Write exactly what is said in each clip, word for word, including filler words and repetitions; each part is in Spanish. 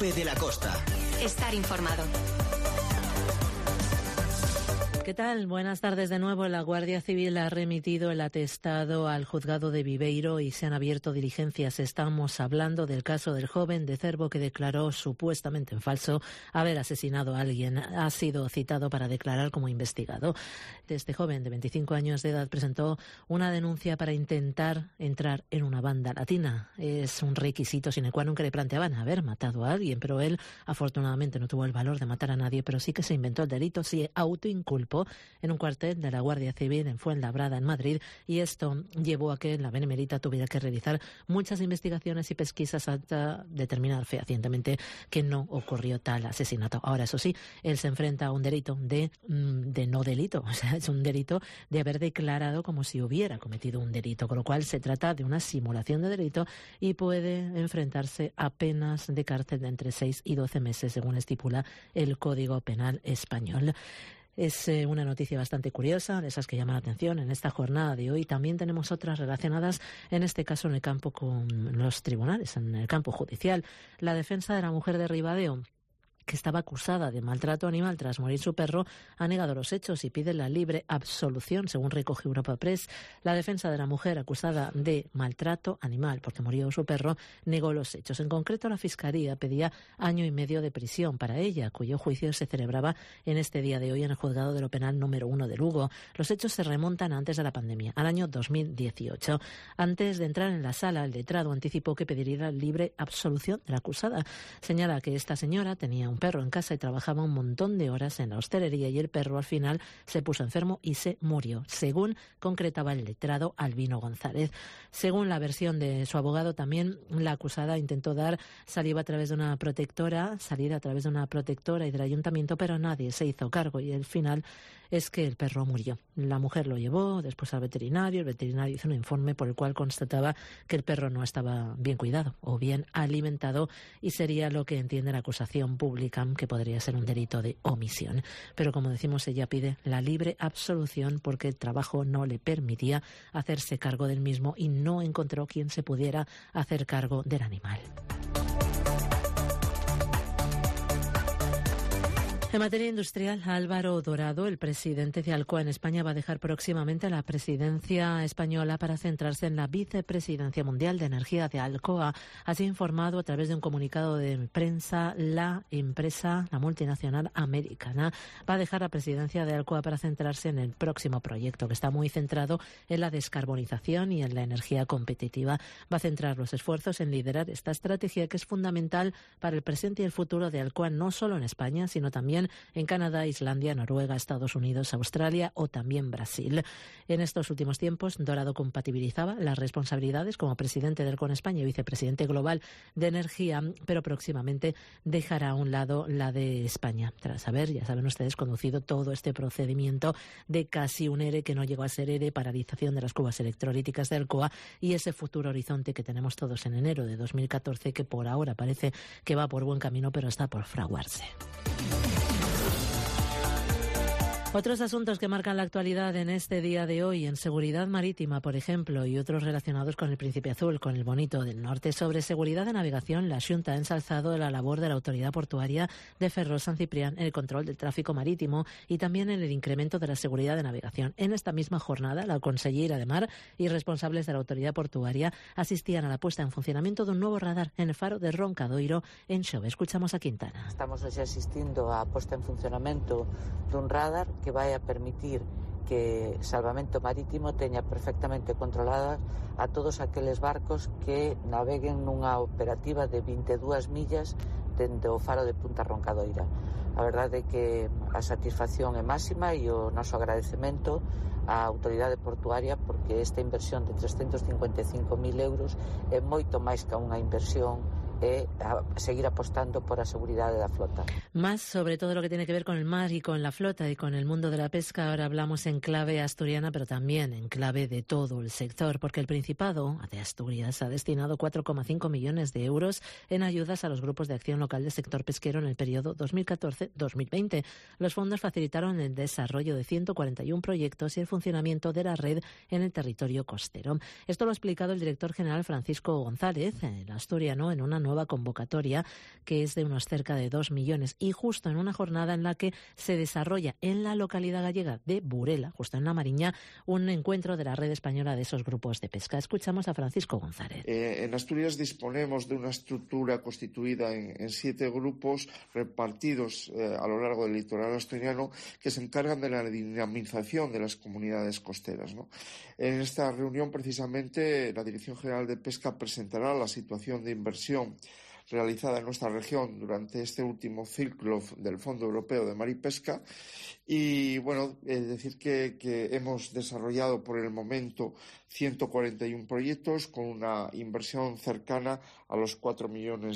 Lope de la Costa. Estar informado. ¿Qué tal? Buenas tardes de nuevo. La Guardia Civil ha remitido el atestado al juzgado de Viveiro y se han abierto diligencias. Estamos hablando del caso del joven de Cervo que declaró supuestamente en falso haber asesinado a alguien. Ha sido citado para declarar como investigado. Este joven de veinticinco años de edad presentó una denuncia para intentar entrar en una banda latina. Es un requisito sine qua non que le planteaban haber matado a alguien, pero él afortunadamente no tuvo el valor de matar a nadie, pero sí que se inventó el delito, se autoinculpó en un cuartel de la Guardia Civil en Fuenlabrada, en Madrid, y esto llevó a que la Benemérita tuviera que realizar muchas investigaciones y pesquisas hasta determinar fehacientemente que no ocurrió tal asesinato. Ahora, eso sí, él se enfrenta a un delito de, de no delito, o sea, es un delito de haber declarado como si hubiera cometido un delito, con lo cual se trata de una simulación de delito y puede enfrentarse a penas de cárcel de entre seis y doce meses, según estipula el Código Penal español. Es eh, una noticia bastante curiosa, de esas que llaman la atención en esta jornada de hoy. También tenemos otras relacionadas, en este caso en el campo con los tribunales, en el campo judicial. La defensa de la mujer de Ribadeo, que estaba acusada de maltrato animal tras morir su perro, ha negado los hechos y pide la libre absolución, según recoge Europa Press. La defensa de la mujer acusada de maltrato animal porque murió su perro negó los hechos. En concreto, la Fiscalía pedía año y medio de prisión para ella, cuyo juicio se celebraba en este día de hoy en el Juzgado de lo Penal número uno de Lugo. Los hechos se remontan antes de la pandemia, al año dos mil dieciocho. Antes de entrar en la sala, el letrado anticipó que pediría la libre absolución de la acusada. Señala que esta señora tenía un perro en casa y trabajaba un montón de horas en la hostelería y el perro al final se puso enfermo y se murió, según concretaba el letrado Albino González. Según la versión de su abogado, también la acusada intentó dar saliva a través de una protectora, salir a través de una protectora y del ayuntamiento, pero nadie se hizo cargo y el final es que el perro murió. La mujer lo llevó después al veterinario, el veterinario hizo un informe por el cual constataba que el perro no estaba bien cuidado o bien alimentado y sería lo que entiende la acusación pública, que podría ser un delito de omisión. Pero como decimos, ella pide la libre absolución porque el trabajo no le permitía hacerse cargo del mismo y no encontró quien se pudiera hacer cargo del animal. En materia industrial, Álvaro Dorado, el presidente de Alcoa en España, va a dejar próximamente la presidencia española para centrarse en la vicepresidencia mundial de energía de Alcoa. Así ha informado a través de un comunicado de prensa la empresa, la multinacional americana. Va a dejar la presidencia de Alcoa para centrarse en el próximo proyecto, que está muy centrado en la descarbonización y en la energía competitiva. Va a centrar los esfuerzos en liderar esta estrategia que es fundamental para el presente y el futuro de Alcoa, no solo en España, sino también en Canadá, Islandia, Noruega, Estados Unidos, Australia o también Brasil. En estos últimos tiempos, Dorado compatibilizaba las responsabilidades como presidente del Alcoa en España y vicepresidente global de energía, pero próximamente dejará a un lado la de España, tras haber, ya saben ustedes, conducido todo este procedimiento de casi un ERE que no llegó a ser ERE, paralización de las cubas electrolíticas de Alcoa y ese futuro horizonte que tenemos todos en enero de dos mil catorce, que por ahora parece que va por buen camino, pero está por fraguarse. Otros asuntos que marcan la actualidad en este día de hoy, en seguridad marítima, por ejemplo, y otros relacionados con el Príncipe Azul, con el Bonito del Norte. Sobre seguridad de navegación, la Xunta ha ensalzado la labor de la Autoridad Portuaria de Ferrol San Ciprián en el control del tráfico marítimo y también en el incremento de la seguridad de navegación. En esta misma jornada, la consellera de Mar y responsables de la Autoridad Portuaria asistían a la puesta en funcionamiento de un nuevo radar en el faro de Roncadoiro, en Xove. Escuchamos a Quintana. Estamos hoxe asistindo á posta en funcionamento dun radar que vai a permitir que Salvamento Marítimo teña perfectamente controladas a todos aqueles barcos que naveguen nunha operativa de vinte e dúas millas dende o faro de Punta Roncadoira. A verdade é que a satisfacción é máxima e o noso agradecemento á autoridade portuaria porque esta inversión de trescentos cincuenta e cinco mil euros é moito máis que unha inversión e a seguir apostando por a seguridade da flota. Más sobre todo lo que tiene que ver con el mar y con la flota y con el mundo de la pesca. Ahora hablamos en clave asturiana, pero también en clave de todo el sector, porque el Principado de Asturias ha destinado cuatro coma cinco millones de euros en ayudas a los grupos de acción local del sector pesquero en el periodo dos mil catorce dos mil veinte. Los fondos facilitaron el desarrollo de ciento cuarenta y uno proyectos y el funcionamiento de la red en el territorio costero. Esto lo ha explicado el director general Francisco González, el asturiano, en una nueva nueva convocatoria, que es de unos cerca de dos millones, y justo en una jornada en la que se desarrolla en la localidad gallega de Burela, justo en la Mariña, un encuentro de la red española de esos grupos de pesca. Escuchamos a Francisco González. Eh, en Asturias disponemos de una estructura constituida en, en siete grupos repartidos eh, a lo largo del litoral asturiano que se encargan de la dinamización de las comunidades costeras, ¿no? En esta reunión, precisamente, la Dirección General de Pesca presentará la situación de inversión realizada en nuestra región durante este último ciclo del Fondo Europeo de Mar y Pesca. Y bueno, es decir que, que hemos desarrollado por el momento ciento cuarenta y uno proyectos con una inversión cercana a los cuatro millones.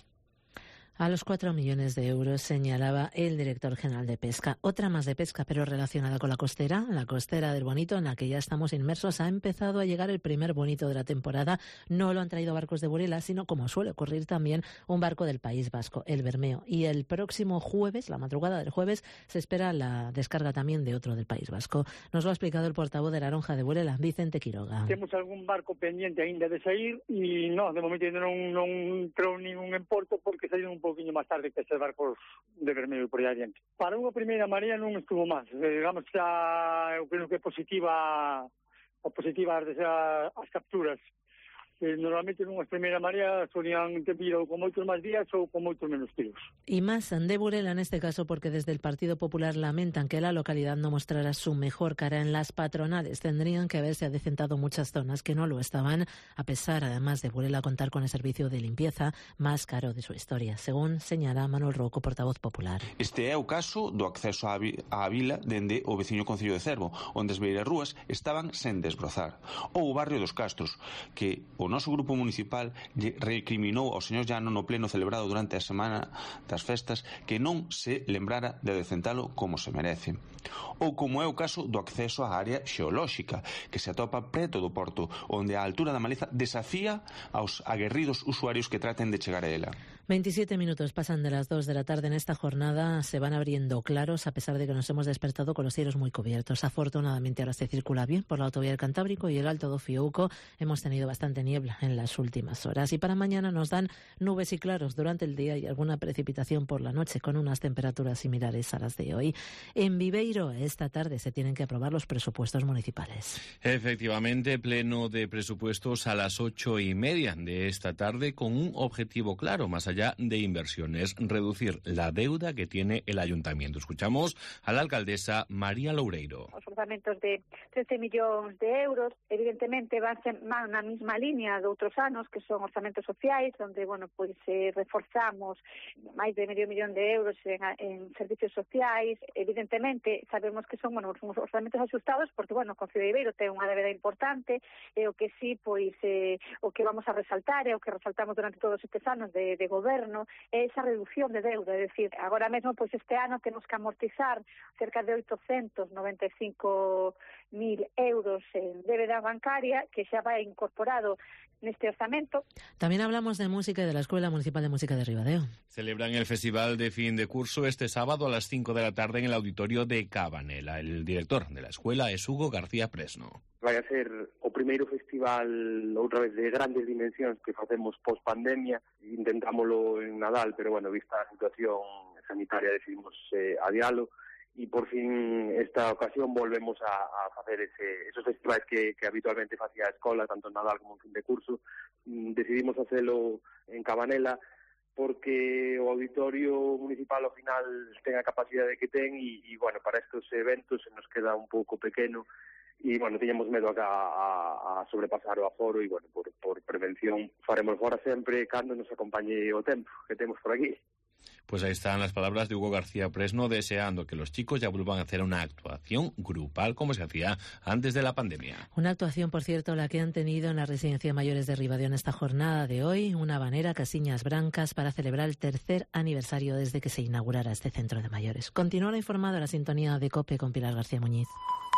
A los cuatro millones de euros, señalaba el director general de Pesca. Otra más de pesca, pero relacionada con la costera, la costera del Bonito, en la que ya estamos inmersos. Ha empezado a llegar el primer bonito de la temporada. No lo han traído barcos de Burela, sino, como suele ocurrir también, un barco del País Vasco, el Bermeo. Y el próximo jueves, la madrugada del jueves, se espera la descarga también de otro del País Vasco. Nos lo ha explicado el portavoz de la Lonja de Burela, Vicente Quiroga. Temos algún barco pendiente ainda de sair e non, de momento non, non trou ningún en porto porque saíron un pouquiño máis tarde que estes barcos de Bermeo por aí adiante. Para unha primeira marea non estuvo máis, digamos que eu creo que é positiva, positiva as, as capturas. Eh, normalmente nunha primeira marea solían ter vido con moitos máis días ou con moitos menos tiros. Y más de Burela en este caso, porque desde el Partido Popular lamentan que la localidad no mostrara su mejor cara en las patronales. Tendrían que haberse adecentado muchas zonas que no lo estaban, a pesar, además de Burela, contar con el servicio de limpieza más caro de su historia, según señala Manuel Rouco, portavoz popular. Este é o caso do acceso á vila dende o veciño concello de Cervo, onde as beirarrúas estaban sen desbrozar. Ou o barrio dos Castros, que o noso grupo municipal recriminou ao señor Llano no pleno celebrado durante a semana das festas que non se lembrara de adecentalo como se merece. Ou como é o caso do acceso á área xeolóxica, que se atopa preto do porto, onde a altura da maleza desafía aos aguerridos usuarios que traten de chegar a ela. veintisiete minutos pasan de las dos de la tarde. En esta jornada se van abriendo claros, a pesar de que nos hemos despertado con los cielos muy cubiertos. Afortunadamente ahora se circula bien por la autovía del Cantábrico y el Alto do Fiouco. Hemos tenido bastante niebla en las últimas horas. Y para mañana nos dan nubes y claros durante el día y alguna precipitación por la noche, con unas temperaturas similares a las de hoy. En Viveiro, esta tarde se tienen que aprobar los presupuestos municipales. Efectivamente, pleno de presupuestos a las ocho y media de esta tarde, con un objetivo claro, más allá de inversiones, reducir la deuda que tiene el ayuntamiento. Escuchamos a la alcaldesa María Loureiro. Os orzamentos de trece millóns de euros, evidentemente van, van na mesma línea de outros anos, que son orzamentos sociais, onde, bueno, pois eh, reforzamos máis de medio millón de euros en, en servicios sociais. Evidentemente, sabemos que son, bueno, uns orzamentos asustados, porque, bueno, o Concello de Viveiro ten unha débeda importante, e o que sí, pois, eh, o que vamos a resaltar, e o que resaltamos durante todos estes anos de, de goberno, é esa reducción de deuda. É dicir, agora mesmo, pois, este ano temos que amortizar cerca de oitocentos noventa e cinco mil euros en débeda bancaria, que xa vai incorporado neste orzamento. También hablamos de música y de la Escuela Municipal de Música de Ribadeo. Celebran el festival de fin de curso este sábado a las cinco de la tarde en el auditorio de Cabanela. El director de la escuela es Hugo García Presno. Vai a ser o primeiro festival outra vez de grandes dimensións que facemos post-pandemia. Intentámoslo en Nadal, pero, bueno, vista a situación sanitaria decidimos eh, adialo. Y por fin esta ocasión volvemos a, a facer ese, esos festivais que, que habitualmente facía a escola, tanto en Nadal como en fin de curso. Decidimos facelo en Cabanela porque o auditorio municipal ao final ten a capacidade que ten e, e bueno, para estes eventos se nos queda un pouco pequeno e, bueno, tiñamos medo a, a, a sobrepasar o aforo e, bueno, por, por prevención faremos fora sempre cando nos acompañe o tempo que temos por aquí. Pues ahí están las palabras de Hugo García Presno, deseando que los chicos ya vuelvan a hacer una actuación grupal como se hacía antes de la pandemia. Una actuación, por cierto, la que han tenido en la Residencia de Mayores de Ribadeo en esta jornada de hoy, una habanera, Casiñas Brancas, para celebrar el tercer aniversario desde que se inaugurara este centro de mayores. Continúa informado la sintonía de COPE con Pilar García Muñiz.